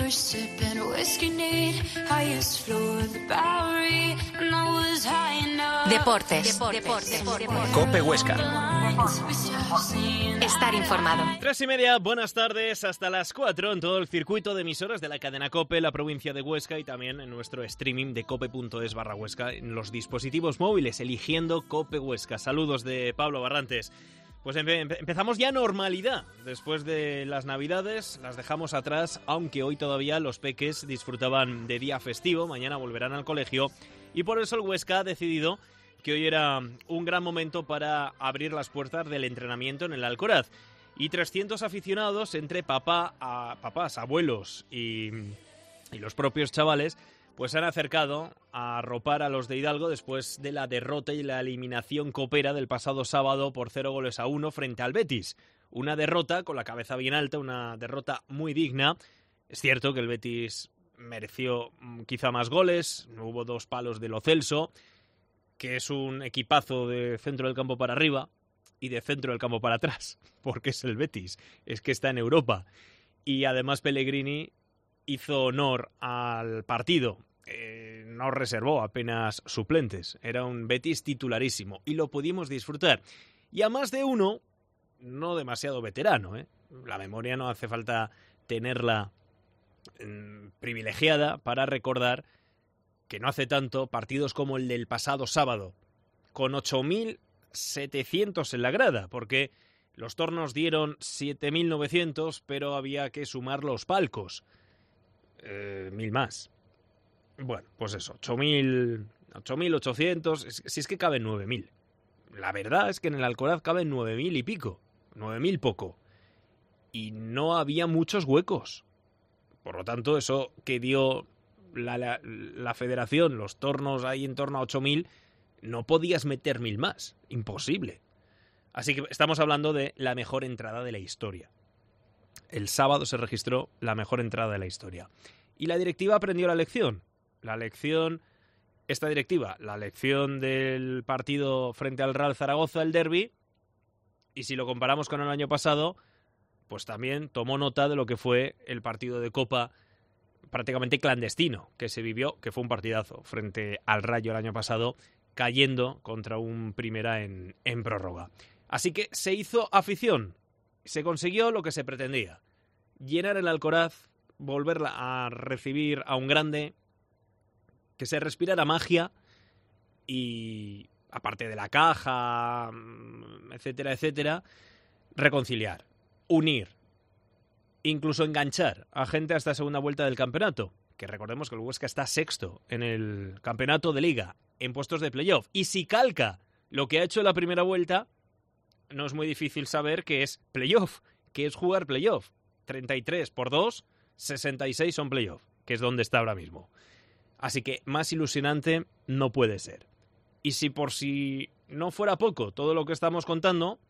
first sip and whiskey neat. Highest floor of the Bowery, and I was high enough. Deportes. COPE Huesca. Estar informado. 3:30, buenas tardes, hasta las 4 en todo el circuito de emisoras de la cadena COPE, la provincia de Huesca, y también en nuestro streaming de cope.es/Huesca en los dispositivos móviles, eligiendo COPE Huesca. Saludos de Pablo Barrantes. Pues empezamos ya normalidad. Después de las Navidades las dejamos atrás, aunque hoy todavía los peques disfrutaban de día festivo, mañana volverán al colegio, y por eso el Huesca ha decidido que hoy era un gran momento para abrir las puertas del entrenamiento en el Alcoraz. Y 300 aficionados, entre papás, abuelos y los propios chavales, pues se han acercado a arropar a los de Hidalgo después de la derrota y la eliminación copera del pasado sábado por 0-1 frente al Betis. Una derrota con la cabeza bien alta, una derrota muy digna. Es cierto que el Betis mereció quizá más goles, hubo 2 palos de Lo Celso, que es un equipazo de centro del campo para arriba y de centro del campo para atrás, porque es el Betis, es que está en Europa. Y además Pellegrini hizo honor al partido, no reservó apenas suplentes, era un Betis titularísimo y lo pudimos disfrutar. Y a más de uno, no demasiado veterano, la memoria no hace falta tenerla privilegiada para recordar que no hace tanto partidos como el del pasado sábado, con 8.700 en la grada, porque los tornos dieron 7.900, pero había que sumar los palcos. 1.000 más. Bueno, pues eso, 8.800, si es que caben 9.000. La verdad es que en el Alcoraz caben 9.000 y pico, 9.000 poco. Y no había muchos huecos. Por lo tanto, eso que dio la federación, los tornos ahí en torno a 8.000, no podías meter 1.000 más. Imposible. Así que estamos hablando de la mejor entrada de la historia. El sábado se registró la mejor entrada de la historia. Y la directiva aprendió la lección. La lección del partido frente al Real Zaragoza, el derbi, y si lo comparamos con el año pasado, pues también tomó nota de lo que fue el partido de Copa prácticamente clandestino que se vivió, que fue un partidazo frente al Rayo el año pasado, cayendo contra un Primera en prórroga. Así que se hizo afición, se consiguió lo que se pretendía, llenar el Alcoraz, volverla a recibir a un grande, que se respirara magia y, aparte de la caja, etcétera, etcétera, reconciliar, unir, incluso enganchar a gente a esta segunda vuelta del campeonato, que recordemos que el Huesca está sexto en el campeonato de Liga, en puestos de playoff, y si calca lo que ha hecho en la primera vuelta, no es muy difícil saber que es playoff, que es jugar playoff. 33 por 2, 66 son playoff, que es donde está ahora mismo. Así que más ilusionante no puede ser. Y si por si no fuera poco todo lo que estamos contando,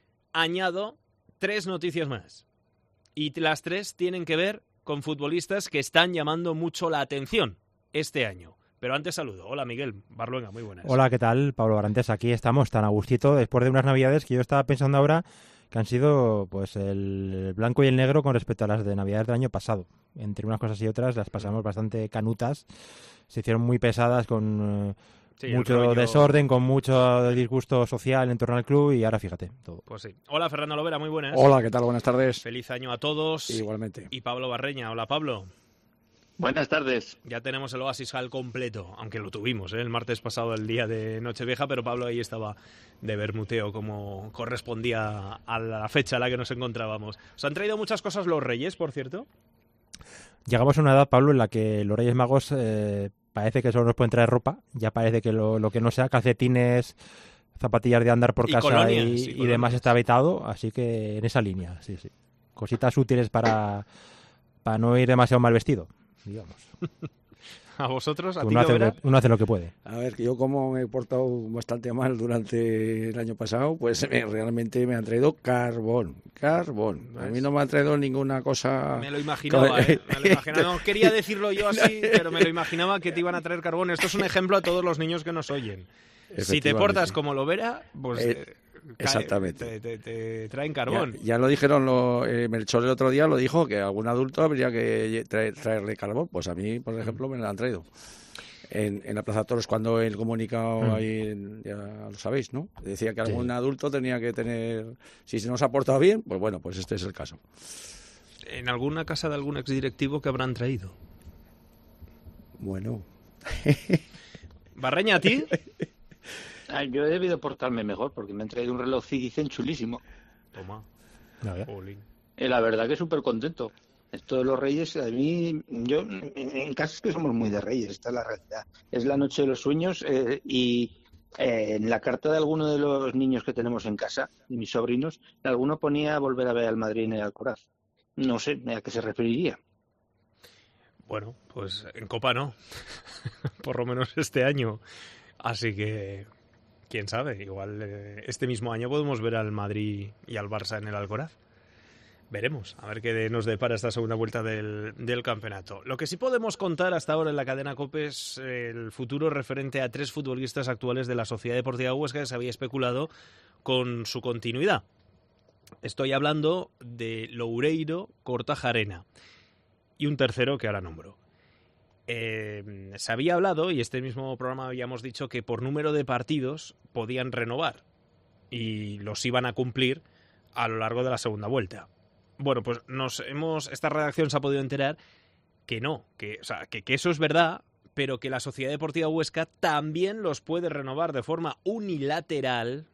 añado 3 noticias más. Y las 3 tienen que ver con futbolistas que están llamando mucho la atención este año. Pero antes saludo. Hola Miguel Barluenga, muy buenas. Hola, ¿qué tal? Pablo Barrantes, aquí estamos tan a gustito después de unas Navidades que yo estaba pensando ahora que han sido pues el blanco y el negro con respecto a las de Navidades del año pasado. Entre unas cosas y otras las pasamos bastante canutas, se hicieron muy pesadas con mucho desorden, con mucho disgusto social en torno al club y ahora fíjate, todo. Pues sí. Hola Fernando Lovera, muy buenas. Hola, ¿qué tal? Buenas tardes. Feliz año a todos. Igualmente. Y Pablo Barreña. Hola Pablo. Buenas tardes. Ya tenemos el Oasis al completo, aunque lo tuvimos el martes pasado, el día de Nochevieja, pero Pablo ahí estaba de bermuteo como correspondía a la fecha a la que nos encontrábamos. ¿Os han traído muchas cosas los Reyes, por cierto? Llegamos a una edad, Pablo, en la que los Reyes Magos parece que solo nos pueden traer ropa, ya parece que lo que no sea calcetines, zapatillas de andar por casa y demás está vetado, así que en esa línea, sí. Cositas útiles para no ir demasiado mal vestido, digamos. ¿A vosotros? ¿A ti uno hace lo que puede. A ver, que yo como me he portado bastante mal durante el año pasado, pues realmente me han traído carbón. A mí no me han traído ninguna cosa... Me lo imaginaba, No quería decirlo yo así, pero me lo imaginaba que te iban a traer carbón. Esto es un ejemplo a todos los niños que nos oyen. Si te portas como Lovera, pues Exactamente. Te traen carbón. Ya lo dijeron, Melchor el otro día lo dijo, que algún adulto habría que traerle carbón. Pues a mí, por ejemplo, me lo han traído. En la Plaza Toros, cuando el comunicado ahí, ya lo sabéis, ¿no? Decía que algún adulto tenía que tener... Si se nos ha portado bien, pues bueno, pues este es el caso. ¿En alguna casa de algún exdirectivo que habrán traído? Bueno. ¿Barreña, a ti? Yo he debido portarme mejor porque me han traído un reloj Citizen chulísimo. Toma. La verdad que súper contento. Esto de los Reyes, a mí, yo en casa es que somos muy de Reyes, esta es la realidad. Es la noche de los sueños y en la carta de alguno de los niños que tenemos en casa, de mis sobrinos, alguno ponía volver a ver al Madrid en el Alcoraz. No sé a qué se referiría. Bueno, pues en Copa no, por lo menos este año. Así que, quién sabe, igual este mismo año podemos ver al Madrid y al Barça en el Alcoraz. Veremos, a ver qué nos depara esta segunda vuelta del campeonato. Lo que sí podemos contar hasta ahora en la cadena COPE es el futuro referente a 3 futbolistas actuales de la Sociedad Deportiva Huesca que se había especulado con su continuidad. Estoy hablando de Loureiro, Kortajarena y un tercero que ahora nombro. Se había hablado, y este mismo programa habíamos dicho, que por número de partidos podían renovar y los iban a cumplir a lo largo de la segunda vuelta. Bueno, pues esta redacción se ha podido enterar que no, que eso es verdad, pero que la Sociedad Deportiva Huesca también los puede renovar de forma unilateral,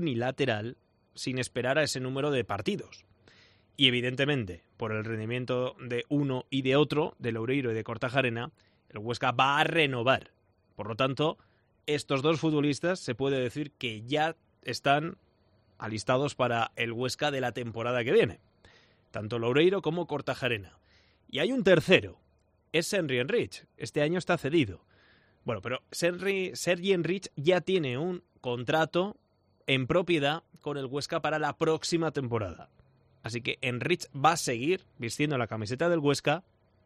sin esperar a ese número de partidos. Y evidentemente, por el rendimiento de uno y de otro, de Loureiro y de Kortajarena, el Huesca va a renovar. Por lo tanto, estos 2 futbolistas se puede decir que ya están alistados para el Huesca de la temporada que viene. Tanto Loureiro como Kortajarena. Y hay un tercero, es Sergi Enrich. Este año está cedido. Bueno, pero Sergi Enrich ya tiene un contrato en propiedad con el Huesca para la próxima temporada. Así que Enrich va a seguir vistiendo la camiseta del Huesca,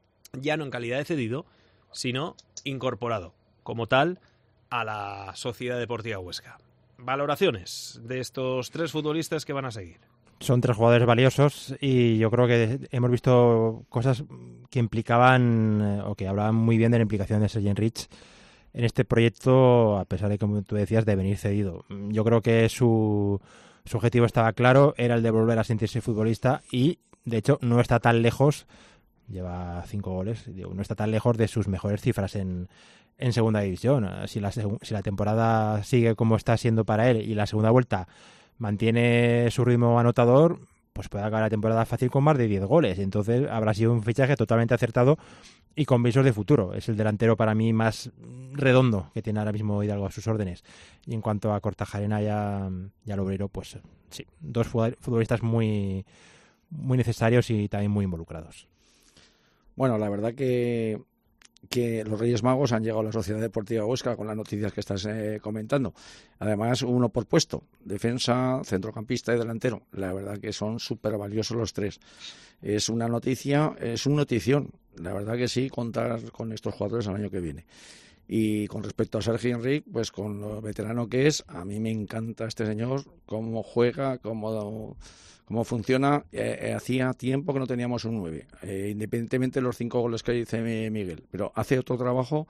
ya no en calidad de cedido, sino incorporado, como tal, a la Sociedad Deportiva Huesca. Valoraciones de estos 3 futbolistas que van a seguir. Son 3 jugadores valiosos y yo creo que hemos visto cosas que implicaban o que hablaban muy bien de la implicación de Sergi Enrich en este proyecto, a pesar de, como tú decías, de venir cedido. Yo creo que su objetivo estaba claro, era el de volver a sentirse futbolista y, de hecho, no está tan lejos, lleva 5 goles, no está tan lejos de sus mejores cifras en segunda división. Si la temporada sigue como está siendo para él y la segunda vuelta mantiene su ritmo anotador, pues puede acabar la temporada fácil con más de 10 goles. Entonces habrá sido un fichaje totalmente acertado y con visos de futuro. Es el delantero para mí más redondo que tiene ahora mismo Hidalgo a sus órdenes. Y en cuanto a Kortajarena y a Loureiro, pues sí, 2 futbolistas muy, muy necesarios y también muy involucrados. Bueno, la verdad que los Reyes Magos han llegado a la Sociedad Deportiva Huesca con las noticias que estás comentando. Además, uno por puesto, defensa, centrocampista y delantero. La verdad que son súper valiosos los 3. Es una noticia, es una notición. La verdad que sí, contar con estos jugadores el año que viene. Y con respecto a Sergi Enrich, pues con lo veterano que es, a mí me encanta este señor, cómo juega, cómo funciona. Hacía tiempo que no teníamos un 9, independientemente de los 5 goles que dice Miguel, pero hace otro trabajo.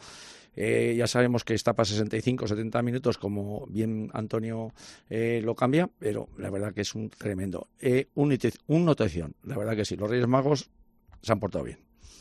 Ya sabemos que está para 65, 70 minutos, como bien Antonio lo cambia, pero la verdad que es un tremendo. Un notación, la verdad que sí, los Reyes Magos se han portado bien.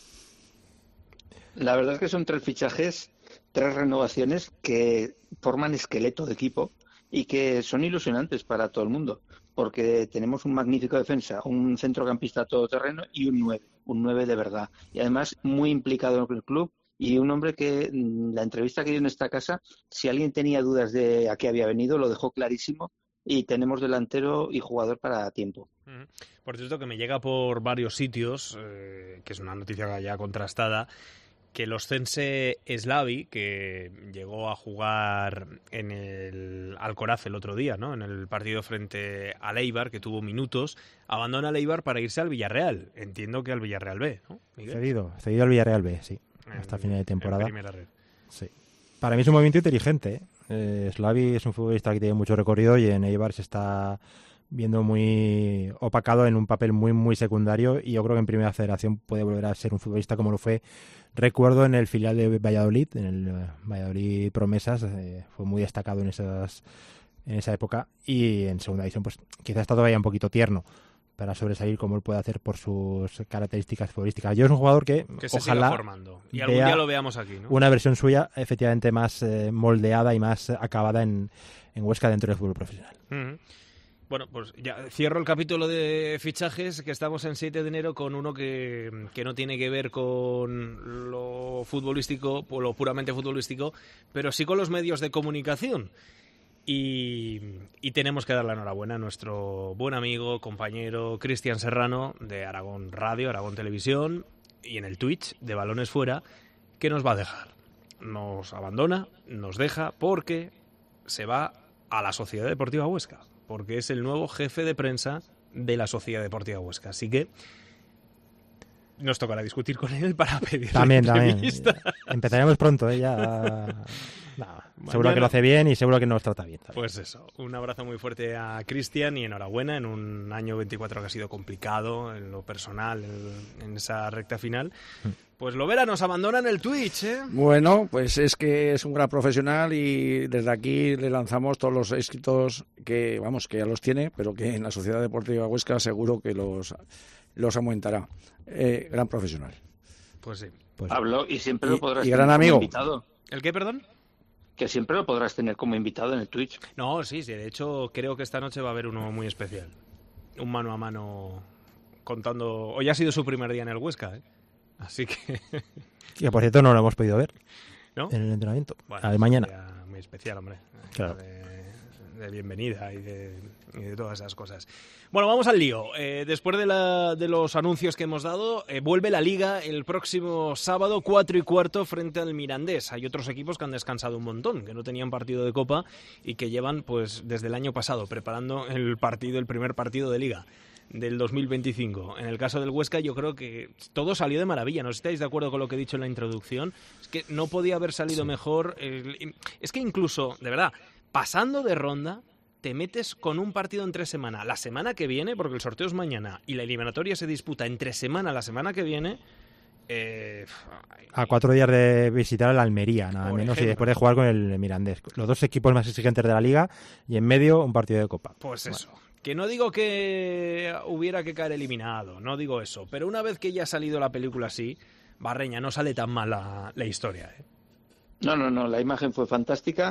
La verdad es que son 3 fichajes, 3 renovaciones que forman esqueleto de equipo y que son ilusionantes para todo el mundo, porque tenemos un magnífico defensa, un centrocampista todoterreno y un 9 de verdad. Y además muy implicado en el club y un hombre que la entrevista que dio en esta casa, si alguien tenía dudas de a qué había venido, lo dejó clarísimo y tenemos delantero y jugador para tiempo. Por cierto, que me llega por varios sitios, que es una noticia ya contrastada, que el oscense Slavi, que llegó a jugar en el Alcoraz el otro día, ¿no?, en el partido frente al Eibar, que tuvo minutos, abandona el Eibar para irse al Villarreal. Entiendo que al Villarreal B, ¿no, Miguel? Cedido al Villarreal B, sí, hasta final de temporada. En primera red. Sí. Para mí es un movimiento inteligente, Slavi es un futbolista que tiene mucho recorrido y en Eibar se está viendo muy opacado en un papel muy muy secundario, y yo creo que en Primera Federación puede volver a ser un futbolista como lo fue, recuerdo, en el filial de Valladolid, en el Valladolid Promesas, fue muy destacado en esa época, y en Segunda División pues quizás está todavía un poquito tierno para sobresalir como él puede hacer por sus características futbolísticas. Yo es un jugador que se ojalá siga formando y algún día lo veamos aquí, ¿no? Una versión suya efectivamente más moldeada y más acabada en Huesca dentro del fútbol profesional. Bueno, pues ya cierro el capítulo de fichajes, que estamos en 7 de enero con uno que no tiene que ver con lo futbolístico, o lo puramente futbolístico, pero sí con los medios de comunicación. Y tenemos que dar la enhorabuena a nuestro buen amigo, compañero Cristian Serrano de Aragón Radio, Aragón Televisión y en el Twitch de Balones Fuera, que nos va a dejar. Nos abandona, nos deja porque se va a la Sociedad Deportiva Huesca, porque es el nuevo jefe de prensa de la Sociedad Deportiva Huesca. Así que nos tocará discutir con él para pedir también. Empezaremos pronto, ya... seguro que lo hace bien y seguro que nos trata bien también. Pues eso, un abrazo muy fuerte a Cristian y enhorabuena en un año 24 que ha sido complicado en lo personal, en esa recta final. Pues Lovera nos abandona en el Twitch, ¿eh? Bueno, pues es que es un gran profesional y desde aquí le lanzamos todos los éxitos que ya los tiene, pero que en la Sociedad Deportiva Huesca seguro que los aumentará. Gran profesional. Pues sí. Pues, Pablo, y siempre lo podrás y tener gran amigo. como invitado. ¿El qué, perdón? Que siempre lo podrás tener como invitado en el Twitch. No, sí, de hecho creo que esta noche va a haber uno muy especial. Un mano a mano contando... Hoy ha sido su primer día en el Huesca, ¿eh? Así que... Que por cierto no lo hemos podido ver, ¿no? En el entrenamiento. Bueno, a ver, mañana. Muy especial, hombre. Claro. De bienvenida y de todas esas cosas. Bueno, vamos al lío. Después de los anuncios que hemos dado, vuelve la Liga el próximo sábado 4:15 frente al Mirandés. Hay otros equipos que han descansado un montón, que no tenían partido de Copa y que llevan pues desde el año pasado preparando el primer partido de Liga del 2025. En el caso del Huesca yo creo que todo salió de maravilla. ¿No estáis de acuerdo con lo que he dicho en la introducción? Es que no podía haber salido mejor. Es que incluso, de verdad, pasando de ronda, te metes con un partido entre semana. La semana que viene, porque el sorteo es mañana y la eliminatoria se disputa entre semana la semana que viene. A 4 días de visitar al Almería, nada por menos, ejemplo. y después de jugar con el Mirandés. Los dos equipos más exigentes de la Liga y en medio un partido de Copa. Pues eso. Que no digo que hubiera que caer eliminado, no digo eso. Pero una vez que ya ha salido la película así, Barreña, no sale tan mal la historia, ¿eh? No, la imagen fue fantástica.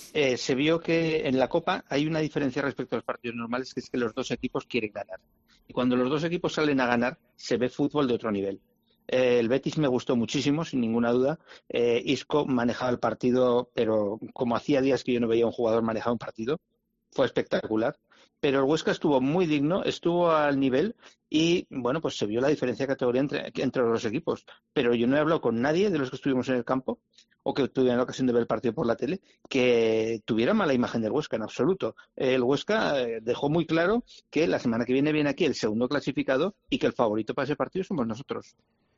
Se vio que en la Copa hay una diferencia respecto a los partidos normales, que es que los dos equipos quieren ganar. Y cuando los dos equipos salen a ganar, se ve fútbol de otro nivel. El Betis me gustó muchísimo, sin ninguna duda. Isco manejaba el partido, pero como hacía días que yo no veía a un jugador manejar un partido, fue espectacular. Pero el Huesca estuvo muy digno, estuvo al nivel y, bueno, pues se vio la diferencia de categoría entre los equipos. Pero yo no he hablado con nadie de los que estuvimos en el campo o que tuvieron la ocasión de ver el partido por la tele que tuviera mala imagen del Huesca, en absoluto. El Huesca dejó muy claro que la semana que viene aquí el segundo clasificado y que el favorito para ese partido somos nosotros.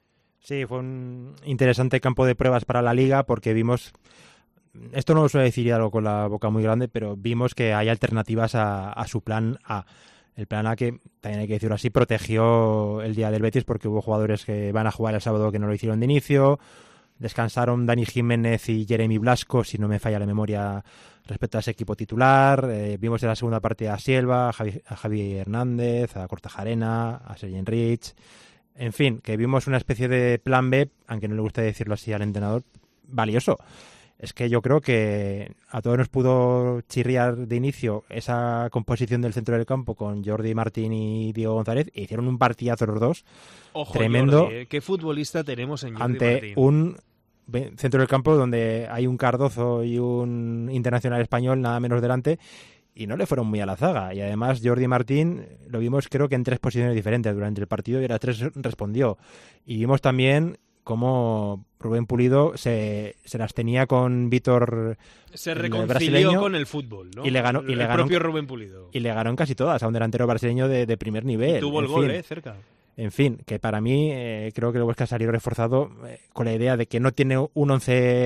Sí, fue un interesante campo de pruebas para la Liga porque vimos... Esto no lo suele decir algo con la boca muy grande, pero vimos que hay alternativas a su plan A. El plan A, que también hay que decirlo así, protegió el día del Betis porque hubo jugadores que van a jugar el sábado que no lo hicieron de inicio. Descansaron Dani Jiménez y Jeremy Blasco, si no me falla la memoria, respecto a ese equipo titular. Vimos en la segunda parte a Silva, a Javi Hernández, a Cortajarena, a Sergi Enrich. En fin, que vimos una especie de plan B, aunque no le gusta decirlo así al entrenador, valioso. Es que yo creo que a todos nos pudo chirriar de inicio esa composición del centro del campo con Jordi Martín y Diego González, e hicieron un partidazo los dos. Ojo, tremendo. Jordi, ¿qué futbolista tenemos en Jordi ante Martín? Un centro del campo donde hay un Cardozo y un internacional español nada menos delante, y no le fueron muy a la zaga. Y además Jordi Martín lo vimos creo que en 3 posiciones diferentes durante el partido y a las 3 respondió. Y vimos también cómo Rubén Pulido se las tenía con Vítor, se brasileño, reconcilió con el fútbol, ¿no? y le ganó el propio Rubén Pulido. Y le ganó en casi todas a un delantero brasileño de primer nivel. Y tuvo el gol, cerca. En fin, que para mí creo que el Huesca salió reforzado con la idea de que no tiene un once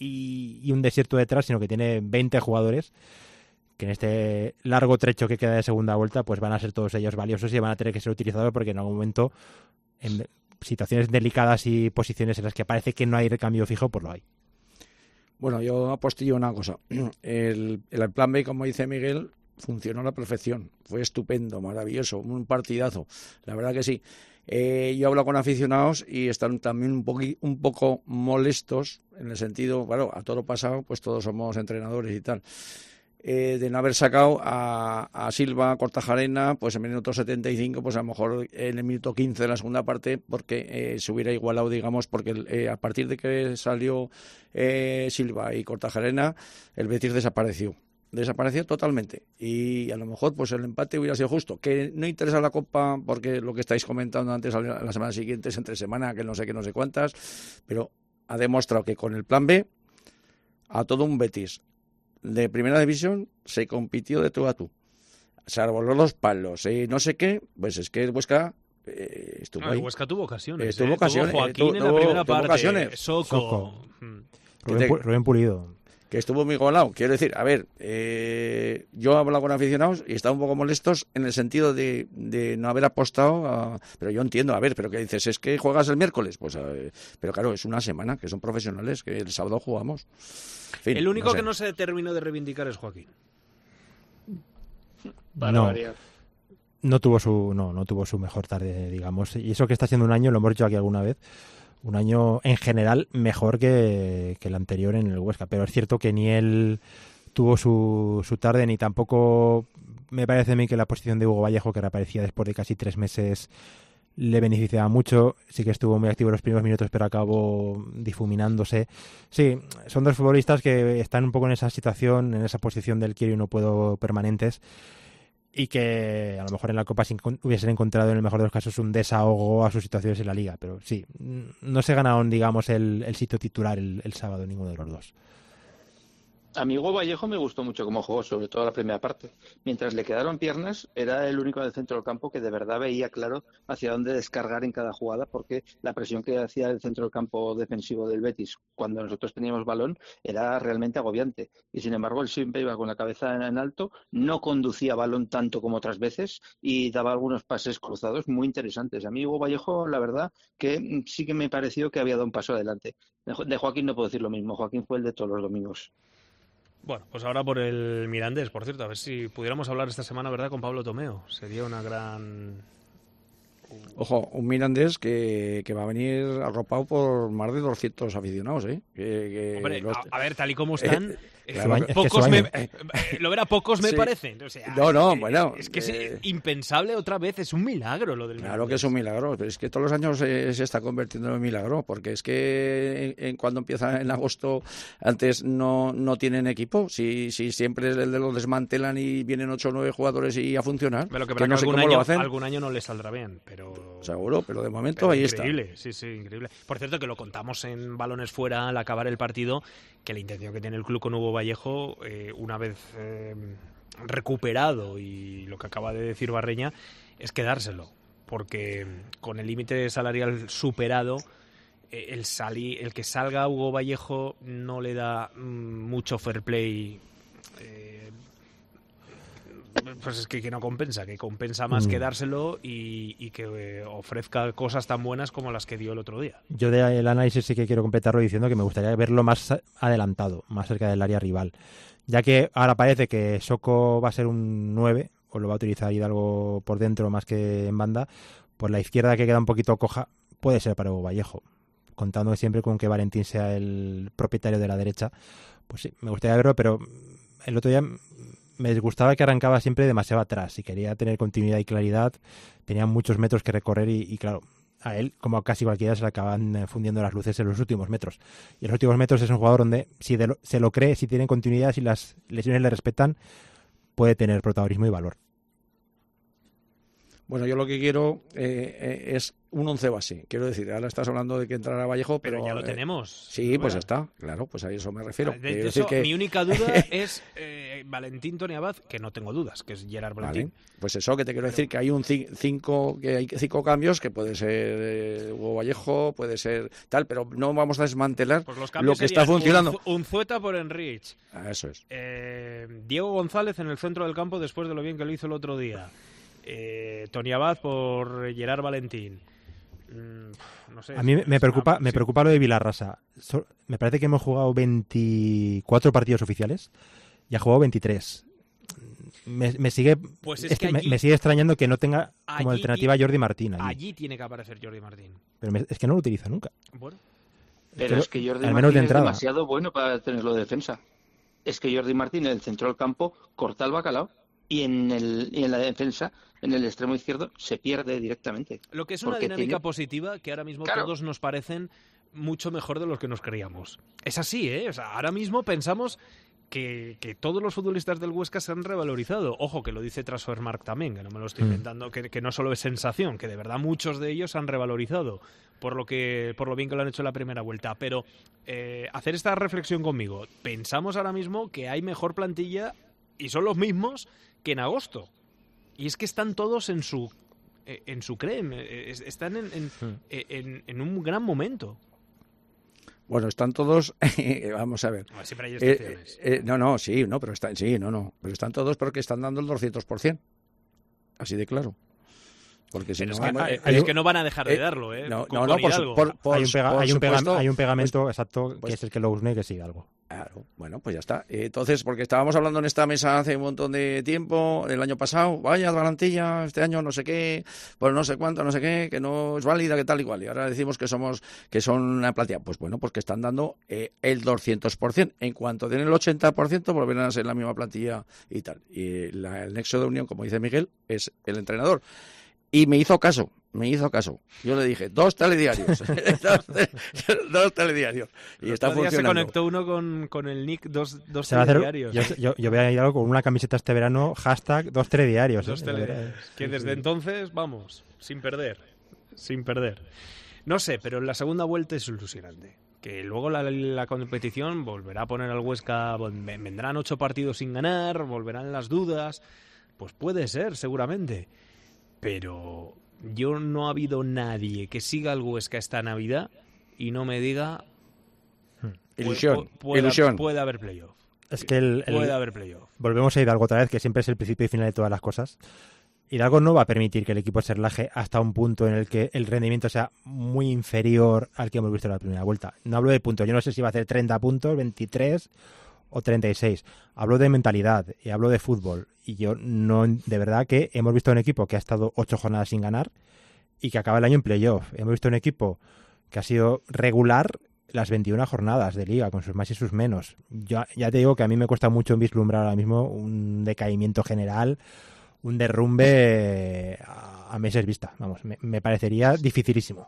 y un desierto detrás, sino que tiene 20 jugadores que en este largo trecho que queda de segunda vuelta pues van a ser todos ellos valiosos y van a tener que ser utilizados porque en algún momento, en situaciones delicadas y posiciones en las que parece que no hay recambio fijo, pues lo hay. Bueno, yo apostillo una cosa. El plan B, como dice Miguel, funcionó a la perfección. Fue estupendo, maravilloso, un partidazo. La verdad que sí. Yo hablo con aficionados y están también un poco molestos en el sentido, bueno, a todo pasado, pues todos somos entrenadores y tal. De no haber sacado a Silva, Kortajarena, pues en el minuto 75, pues a lo mejor en el minuto 15 de la segunda parte, porque se hubiera igualado, digamos, porque a partir de que salió Silva y Kortajarena, el Betis desapareció totalmente, y a lo mejor pues el empate hubiera sido justo. Que no interesa la Copa, porque lo que estáis comentando antes, la semana siguiente es entre semana, que no sé qué, no sé cuántas, pero ha demostrado que con el plan B, a todo un Betis de primera división se compitió de tú a tú, salvo los palos no sé qué, pues es que el Huesca estuvo ahí. El Huesca tuvo ocasiones. Tuvo ocasiones. Tuvo Joaquín en la primera parte. Ocasiones. Soco. Rubén Pulido. Que estuvo muy golado. Quiero decir, a ver, yo he hablado con aficionados y están un poco molestos en el sentido de no haber apostado pero yo entiendo, a ver, pero ¿qué dices? ¿Es que juegas el miércoles? Pues pero claro, es una semana, que son profesionales, que el sábado jugamos. En fin, el único no sé. que no se terminó de reivindicar es Joaquín. No tuvo su mejor tarde, digamos. Y eso que está siendo un año, lo hemos dicho aquí alguna vez, un año en general mejor que el anterior en el Huesca. Pero es cierto que ni él tuvo su tarde, ni tampoco me parece a mí que la posición de Hugo Vallejo, que reaparecía después de casi 3 meses, le beneficiaba mucho. Sí que estuvo muy activo en los primeros minutos, pero acabó difuminándose. Sí, son dos futbolistas que están un poco en esa situación, en esa posición del quiero y no puedo permanentes, y que a lo mejor en la Copa hubiesen encontrado en el mejor de los casos un desahogo a sus situaciones en la Liga. Pero sí, no se ganaron, digamos, el sitio titular el sábado, ninguno de los dos. A mí Hugo Vallejo me gustó mucho cómo jugó, sobre todo la primera parte. Mientras le quedaron piernas, era el único del centro del campo que de verdad veía claro hacia dónde descargar en cada jugada, porque la presión que hacía el centro del campo defensivo del Betis cuando nosotros teníamos balón era realmente agobiante. Y sin embargo, él siempre iba con la cabeza en alto, no conducía balón tanto como otras veces y daba algunos pases cruzados muy interesantes. A mí Hugo Vallejo, la verdad, que sí que me pareció que había dado un paso adelante. De Joaquín no puedo decir lo mismo. Joaquín fue el de todos los domingos. Bueno, pues ahora por el Mirandés, por cierto, a ver si pudiéramos hablar esta semana, ¿verdad?, con Pablo Tomeo. Sería una gran... Ojo, un Mirandés que va a venir arropado por más de 200 aficionados, ¿eh? Hombre, a ver, tal y como están... claro, pocos lo verá, pocos me sí. parecen. O sea, bueno. Es que es impensable otra vez, es un milagro lo del Mirandés. Claro que es un milagro, pero es que todos los años se está convirtiendo en un milagro, porque es que cuando empieza en agosto, antes no tienen equipo. Si siempre es el de los desmantelan y vienen 8 o 9 jugadores y a funcionar. Pero que no sé cómo lo hacen. algún año no les saldrá bien, pero... Seguro, pero de momento ahí increíble, está. Sí, increíble. Por cierto, que lo contamos en Balones Fuera al acabar el partido, que la intención que tiene el club con Hugo Vallejo, una vez recuperado, y lo que acaba de decir Barreña, es quedárselo, porque con el límite salarial superado, el que salga Hugo Vallejo no le da mucho fair play. Pues es que no compensa, que compensa más quedárselo y que ofrezca cosas tan buenas como las que dio el otro día. Yo del análisis sí que quiero completarlo diciendo que me gustaría verlo más adelantado, más cerca del área rival, ya que ahora parece que Soco va a ser un 9, o lo va a utilizar Hidalgo por dentro más que en banda. Pues la izquierda, que queda un poquito coja, puede ser para Hugo Vallejo, contando siempre con que Valentín sea el propietario de la derecha. Pues sí, me gustaría verlo, pero el otro día me disgustaba que arrancaba siempre demasiado atrás y quería tener continuidad y claridad. Tenía muchos metros que recorrer y claro, a él, como a casi cualquiera, se le acaban fundiendo las luces en los últimos metros. Y en los últimos metros es un jugador donde, si se lo cree, si tiene continuidad, si las lesiones le respetan, puede tener protagonismo y valor. Bueno, yo lo que quiero es un 11 base. Quiero decir, ahora estás hablando de que entrará Vallejo, pero ya lo tenemos. Sí, pues está, claro, pues a eso me refiero. De hecho, mi única duda es Valentín Tony Abad, que no tengo dudas, que es Gerard Valentín. Vale. Pues eso, que te quiero decir que hay cinco cambios, que puede ser Hugo Vallejo, puede ser tal, pero no vamos a desmantelar pues lo que está funcionando. Unzueta por Enrich. Eso es. Diego González en el centro del campo después de lo bien que lo hizo el otro día. Tony Abad por Gerard Valentín. No sé, a mí me preocupa lo de Vilarrasa. Me parece que hemos jugado 24 partidos oficiales y ha jugado 23. Me sigue me sigue extrañando que no tenga como alternativa a Jordi Martín. Allí tiene que aparecer Jordi Martín. Pero es que no lo utiliza nunca. Bueno. Pero es que Jordi Martín es demasiado bueno para tenerlo de defensa. Es que Jordi Martín en el centro del campo corta el bacalao y en la defensa, en el extremo izquierdo, se pierde directamente. Lo que es una dinámica positiva que ahora mismo todos nos parecen mucho mejor de lo que nos creíamos. Es así, ¿eh? O sea, ahora mismo pensamos que todos los futbolistas del Huesca se han revalorizado. Ojo, que lo dice Transfermarkt también, que no me lo estoy inventando, que no solo es sensación, que de verdad muchos de ellos se han revalorizado por lo bien que lo han hecho en la primera vuelta. Pero hacer esta reflexión conmigo, pensamos ahora mismo que hay mejor plantilla y son los mismos que en agosto. Y es que están todos en su creme, están en un gran momento. Bueno, están todos, vamos a ver. Siempre hay excepciones. Pero están todos porque están dando el 200%. Así de claro. Porque si pero no, es que no van a dejar de darlo, ¿eh? Hay un pegamento exacto que es el que lo une, que sigue algo. Claro, bueno, pues ya está. Entonces, porque estábamos hablando en esta mesa hace un montón de tiempo, el año pasado, vaya plantilla, este año no sé qué, pues no sé cuánto, no sé qué, que no es válida, que tal y cual. Y ahora decimos que son una plantilla. Pues bueno, pues que están dando el 200%. En cuanto den el 80%, volverán a ser la misma plantilla y tal. Y el nexo de unión, como dice Miguel, es el entrenador. Y me hizo caso. Yo le dije, 2 telediarios. 2 telediarios. Y está funcionando. Se conectó uno con el nick 2 telediarios. Yo voy a ir algo con una camiseta este verano, hashtag 2 telediarios. 2 telediarios. Que desde entonces, vamos, sin perder. No sé, pero en la segunda vuelta es ilusionante. Que luego la competición volverá a poner al Huesca, vendrán 8 partidos sin ganar, volverán las dudas. Pues puede ser, seguramente. Pero yo no ha habido nadie que siga al Huesca esta Navidad y no me diga ilusión. Puede haber playoff. Es que puede haber playoff. Volvemos a Hidalgo otra vez, que siempre es el principio y final de todas las cosas. Hidalgo no va a permitir que el equipo se relaje hasta un punto en el que el rendimiento sea muy inferior al que hemos visto en la primera vuelta. No hablo de puntos, yo no sé si va a hacer 30 puntos, 23 o 36. Hablo de mentalidad y hablo de fútbol. Y yo no, de verdad que hemos visto un equipo que ha estado 8 jornadas sin ganar y que acaba el año en playoff. Hemos visto un equipo que ha sido regular las 21 jornadas de liga, con sus más y sus menos. Ya te digo que a mí me cuesta mucho vislumbrar ahora mismo un decaimiento general, un derrumbe a meses vista. Vamos, me parecería dificilísimo.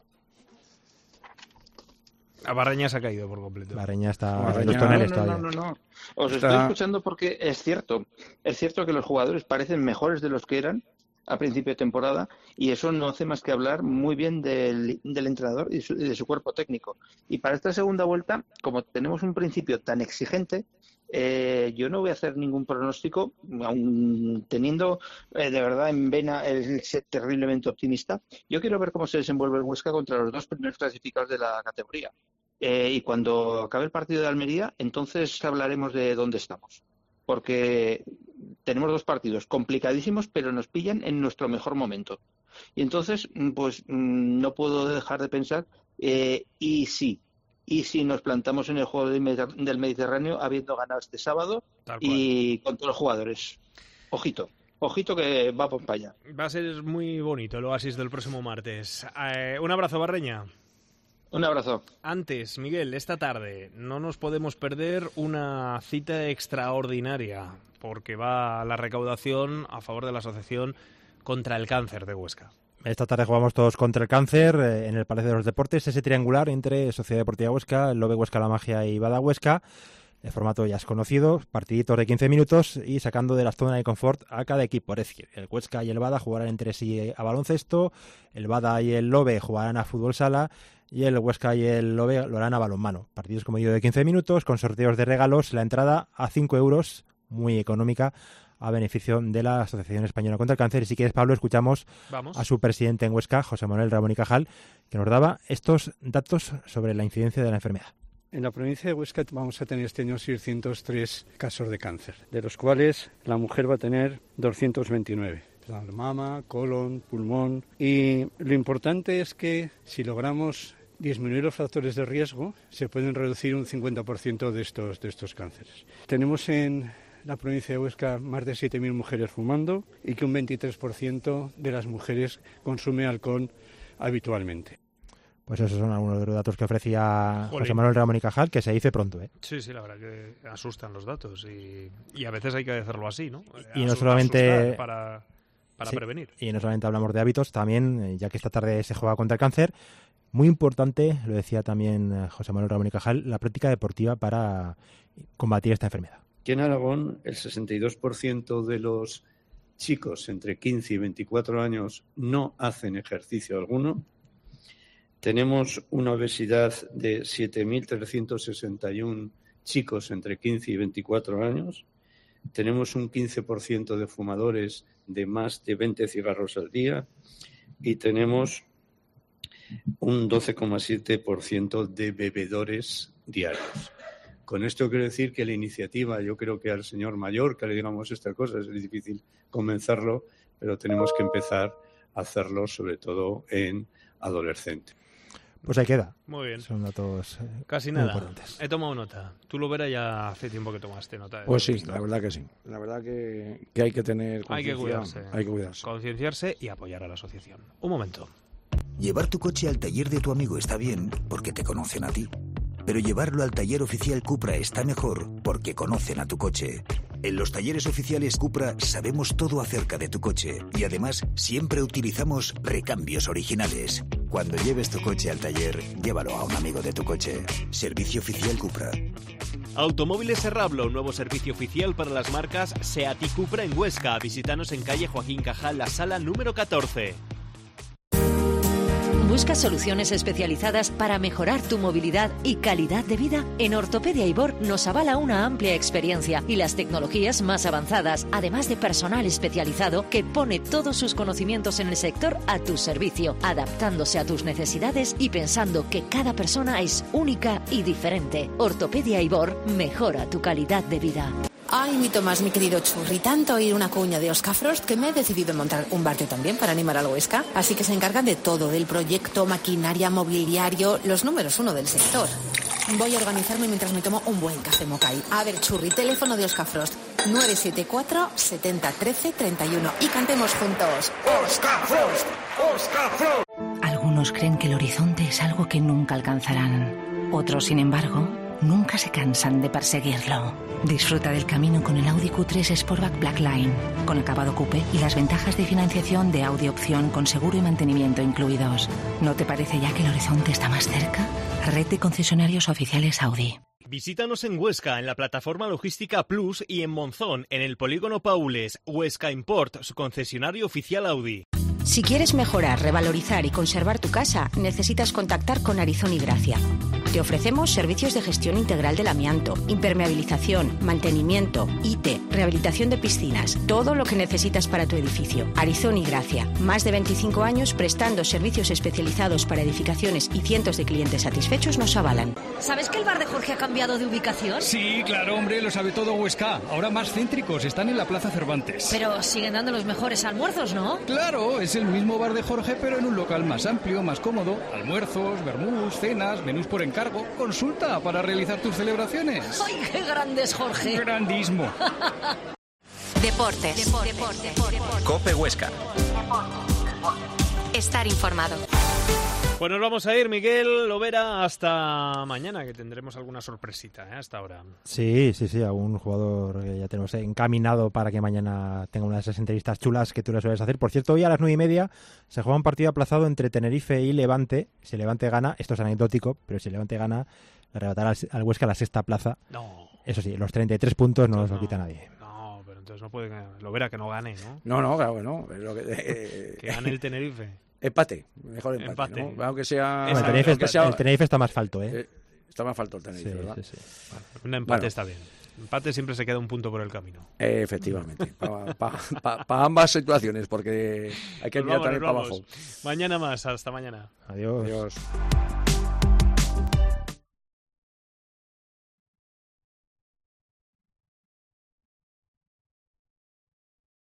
A Barreña se ha caído por completo. Barreña está en los toneles todavía. No. Os estoy escuchando porque es cierto que los jugadores parecen mejores de los que eran a principio de temporada y eso no hace más que hablar muy bien del entrenador y de su cuerpo técnico. Y para esta segunda vuelta, como tenemos un principio tan exigente, yo no voy a hacer ningún pronóstico, aun teniendo de verdad en vena el ser terriblemente optimista. Yo quiero ver cómo se desenvuelve el Huesca contra los 2 primeros clasificados de la categoría. Y cuando acabe el partido de Almería, entonces hablaremos de dónde estamos. Porque tenemos 2 partidos complicadísimos, pero nos pillan en nuestro mejor momento. Y entonces, pues no puedo dejar de pensar, y si nos plantamos en el juego del Mediterráneo, habiendo ganado este sábado y con todos los jugadores. Ojito que va por allá. Va a ser muy bonito el oasis del próximo martes. Un abrazo, Barreña. Un abrazo. Antes, Miguel, esta tarde no nos podemos perder una cita extraordinaria porque va la recaudación a favor de la Asociación contra el Cáncer de Huesca. Esta tarde jugamos todos contra el cáncer en el Palacio de los Deportes, ese triangular entre Sociedad Deportiva Huesca, el Lobe Huesca La Magia y Bada Huesca. El formato ya es conocido, partiditos de 15 minutos y sacando de la zona de confort a cada equipo. Es decir, el Huesca y el Bada jugarán entre sí a baloncesto, el Bada y el Lobe jugarán a fútbol sala y el Huesca y el Lobe lo harán a balonmano. Partidos, como digo, de 15 minutos con sorteos de regalos, la entrada a 5 euros, muy económica, a beneficio de la Asociación Española contra el Cáncer. Y si quieres, Pablo, escuchamos a su presidente en Huesca, José Manuel Ramón y Cajal, que nos daba estos datos sobre la incidencia de la enfermedad. En la provincia de Huesca vamos a tener este año 603 casos de cáncer, de los cuales la mujer va a tener 229. Mama, colon, pulmón. Y lo importante es que si logramos disminuir los factores de riesgo, se pueden reducir un 50% de estos cánceres. Tenemos en la provincia de Huesca más de 7.000 mujeres fumando y que un 23% de las mujeres consume alcohol habitualmente. Pues esos son algunos de los datos que ofrecía José Manuel Ramón y Cajal, que se dice pronto, ¿eh? Sí, la verdad que asustan los datos y a veces hay que hacerlo así, ¿no? Y no solamente para prevenir. Y no solamente hablamos de hábitos, también, ya que esta tarde se juega contra el cáncer, muy importante, lo decía también José Manuel Ramón y Cajal, la práctica deportiva para combatir esta enfermedad. Aquí en Aragón, el 62% de los chicos entre 15 y 24 años no hacen ejercicio alguno. Tenemos una obesidad de 7.361 chicos entre 15 y 24 años. Tenemos un 15% de fumadores de más de 20 cigarros al día y tenemos un 12,7% de bebedores diarios. Con esto quiero decir que la iniciativa, yo creo que al señor mayor que le digamos estas cosas es difícil convencerlo, pero tenemos que empezar a hacerlo sobre todo en adolescentes. Pues ahí queda. Muy bien. Son datos casi nada. Importantes. He tomado nota. Tú, Lovera, ya hace tiempo que tomaste nota. Pues sí, la verdad que sí. La verdad que hay que tener conciencia. Hay que cuidarse. Concienciarse y apoyar a la asociación. Un momento. Llevar tu coche al taller de tu amigo está bien porque te conocen a ti. Pero llevarlo al taller oficial Cupra está mejor porque conocen a tu coche. En los talleres oficiales Cupra sabemos todo acerca de tu coche y además siempre utilizamos recambios originales. Cuando lleves tu coche al taller, llévalo a un amigo de tu coche. Servicio oficial Cupra. Automóviles Serrablo, nuevo servicio oficial para las marcas Seat y Cupra en Huesca. Visítanos en calle Joaquín Cajal, la sala número 14. ¿Buscas soluciones especializadas para mejorar tu movilidad y calidad de vida? En Ortopedia Ibor nos avala una amplia experiencia y las tecnologías más avanzadas, además de personal especializado que pone todos sus conocimientos en el sector a tu servicio, adaptándose a tus necesidades y pensando que cada persona es única y diferente. Ortopedia Ibor mejora tu calidad de vida. Ay, mi Tomás, mi querido churri, tanto oír una cuña de Oscar Frost que me he decidido montar un bar yo también para animar al Huesca. Así que se encargan de todo, del proyecto, maquinaria, mobiliario, los números uno del sector. Voy a organizarme mientras me tomo un buen café Mokai. A ver, churri, teléfono de Oscar Frost, 974 70 13 31 y cantemos juntos. ¡Oscar Frost! ¡Oscar Frost! Algunos creen que el horizonte es algo que nunca alcanzarán. Otros, sin embargo, nunca se cansan de perseguirlo. Disfruta del camino con el Audi Q3 Sportback Blackline, con acabado coupé y las ventajas de financiación de Audi Opción con seguro y mantenimiento incluidos. ¿No te parece ya que el horizonte está más cerca? Red de concesionarios oficiales Audi. Visítanos en Huesca, en la plataforma logística Plus y en Monzón, en el polígono Paules. Huesca Import, su concesionario oficial Audi. Si quieres mejorar, revalorizar y conservar tu casa, necesitas contactar con Arizón y Gracia. Te ofrecemos servicios de gestión integral del amianto, impermeabilización, mantenimiento, IT, rehabilitación de piscinas, todo lo que necesitas para tu edificio. Arizón y Gracia, más de 25 años prestando servicios especializados para edificaciones y cientos de clientes satisfechos nos avalan. ¿Sabes que el bar de Jorge ha cambiado de ubicación? Sí, claro, hombre, lo sabe todo Huesca. Ahora más céntricos, están en la Plaza Cervantes. Pero siguen dando los mejores almuerzos, ¿no? Claro, es el mismo bar de Jorge, pero en un local más amplio, más cómodo. Almuerzos, vermús, cenas, menús por encargo. Consulta para realizar tus celebraciones. ¡Ay, qué grande es Jorge! Grandísimo. Deportes. COPE Huesca. Estar informado. Pues nos vamos a ir, Miguel Lovera, hasta mañana, que tendremos alguna sorpresita hasta ahora. Sí, algún jugador que ya tenemos encaminado para que mañana tenga una de esas entrevistas chulas que tú le sueles hacer. Por cierto, hoy a las 9:30 se juega un partido aplazado entre Tenerife y Levante. Si Levante gana, esto es anecdótico, pero si Levante gana, le arrebatará al Huesca la sexta plaza. No. Eso sí, los 33 puntos no los lo quita nadie. No, pero entonces no puede... Lo verá que no gane, ¿no? No, claro que no. Que gane el Tenerife. Empate, mejor empate. ¿No? Aunque sea... El Tenerife está más falto, ¿eh? Está más falto el Tenerife, sí, ¿verdad? Sí. Vale, un empate está bien. Empate siempre se queda un punto por el camino. Efectivamente, para ambas situaciones, porque hay que mirar también para abajo. Mañana más, hasta mañana. Adiós. Adiós.